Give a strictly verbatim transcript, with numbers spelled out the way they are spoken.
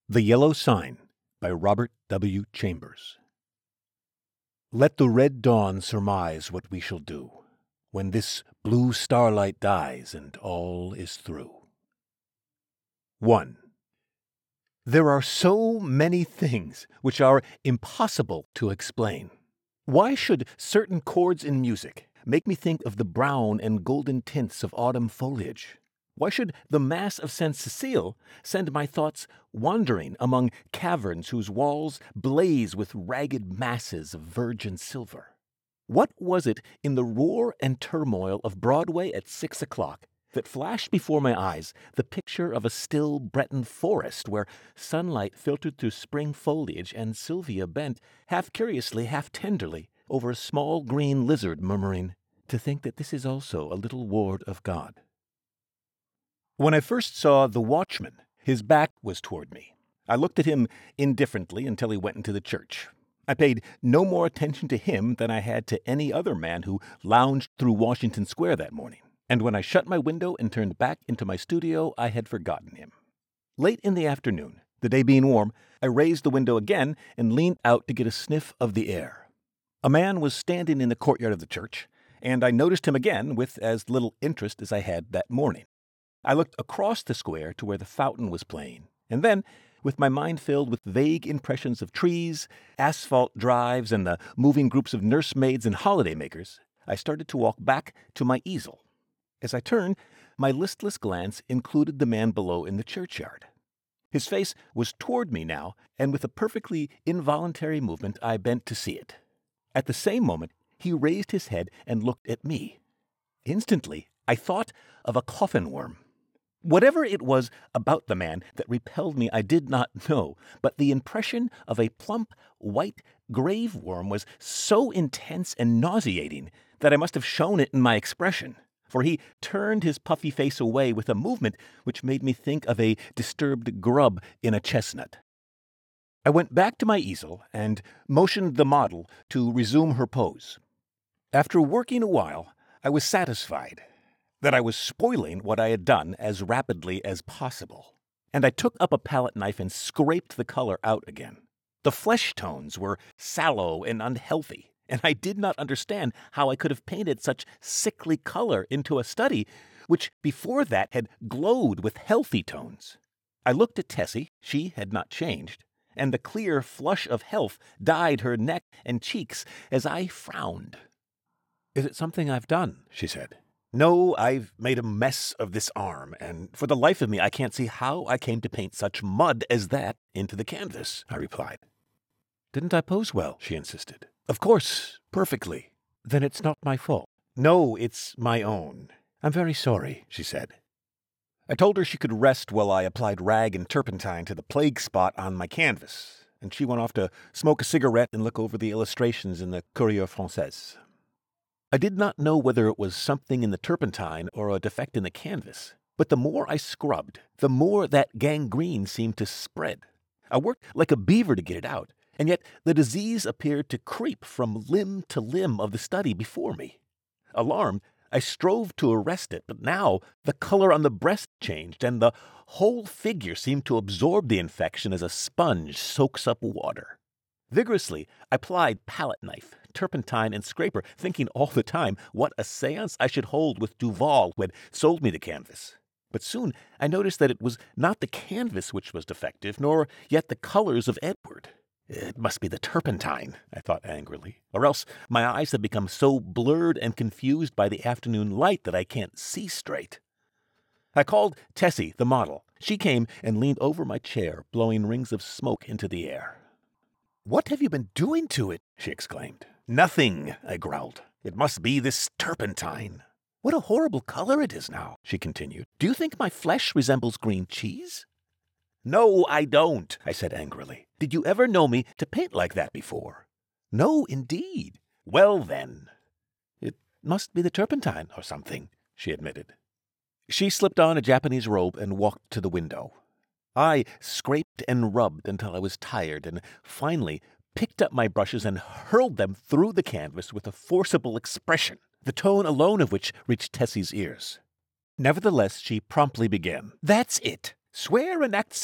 The Yellow Sign by Robert W. Chambers. Let the red dawn surmise what we shall do, when this blue starlight dies and all is through. one. There are so many things which are impossible to explain. Why should certain chords in music make me think of the brown and golden tints of autumn foliage? Why should the Mass of Saint Cecile send my thoughts wandering among caverns whose walls blaze with ragged masses of virgin silver? What was it in the roar and turmoil of Broadway at six o'clock that flashed before my eyes the picture of a still Breton forest where sunlight filtered through spring foliage and Sylvia bent, half curiously, half tenderly, over a small green lizard, murmuring, "To think that this is also a little ward of God." When I first saw the watchman, his back was toward me. I looked at him indifferently until he went into the church. I paid no more attention to him than I had to any other man who lounged through Washington Square that morning. And when I shut my window and turned back into my studio, I had forgotten him. Late in the afternoon, the day being warm, I raised the window again and leaned out to get a sniff of the air. A man was standing in the courtyard of the church, and I noticed him again with as little interest as I had that morning. I looked across the square to where the fountain was playing, and then, with my mind filled with vague impressions of trees, asphalt drives, and the moving groups of nursemaids and holiday-makers, I started to walk back to my easel. As I turned, my listless glance included the man below in the churchyard. His face was toward me now, and with a perfectly involuntary movement I bent to see it. At the same moment, he raised his head and looked at me. Instantly, I thought of a coffin worm. Whatever it was about the man that repelled me I did not know, but the impression of a plump, white grave worm was so intense and nauseating that I must have shown it in my expression, for he turned his puffy face away with a movement which made me think of a disturbed grub in a chestnut. I went back to my easel and motioned the model to resume her pose. After working a while, I was satisfied that I was spoiling what I had done as rapidly as possible, and I took up a palette knife and scraped the color out again. The flesh tones were sallow and unhealthy, and I did not understand how I could have painted such sickly color into a study which before that had glowed with healthy tones. I looked at Tessie. She had not changed, and the clear flush of health dyed her neck and cheeks as I frowned. "Is it something I've done?" she said. "No, I've made a mess of this arm, and for the life of me I can't see how I came to paint such mud as that into the canvas," I replied. "Didn't I pose well?" she insisted. "Of course, perfectly." "Then it's not my fault." "No, it's my own." "I'm very sorry," she said. I told her she could rest while I applied rag and turpentine to the plague spot on my canvas, and she went off to smoke a cigarette and look over the illustrations in the Courrier Français. I did not know whether it was something in the turpentine or a defect in the canvas, but the more I scrubbed, the more that gangrene seemed to spread. I worked like a beaver to get it out, and yet the disease appeared to creep from limb to limb of the study before me. Alarmed, I strove to arrest it, but now the color on the breast changed, and the whole figure seemed to absorb the infection as a sponge soaks up water. Vigorously, I plied palette knife, turpentine, and scraper, thinking all the time what a séance I should hold with Duval, who had sold me the canvas. But soon I noticed that it was not the canvas which was defective, nor yet the colors of Edward. It must be the turpentine, I thought angrily, or else my eyes have become so blurred and confused by the afternoon light that I can't see straight. I called Tessie, the model. She came and leaned over my chair, blowing rings of smoke into the air. "What have you been doing to it?" she exclaimed. "Nothing," I growled. "It must be this turpentine." "What a horrible color it is now," she continued. "Do you think my flesh resembles green cheese?" "No, I don't," I said angrily. "Did you ever know me to paint like that before?" "No, indeed." "Well, then." "It must be the turpentine or something," she admitted. She slipped on a Japanese robe and walked to the window. I scraped and rubbed until I was tired, and finally picked up my brushes and hurled them through the canvas with a forcible expression, the tone alone of which reached Tessie's ears. Nevertheless, she promptly began. "That's it. Swear and act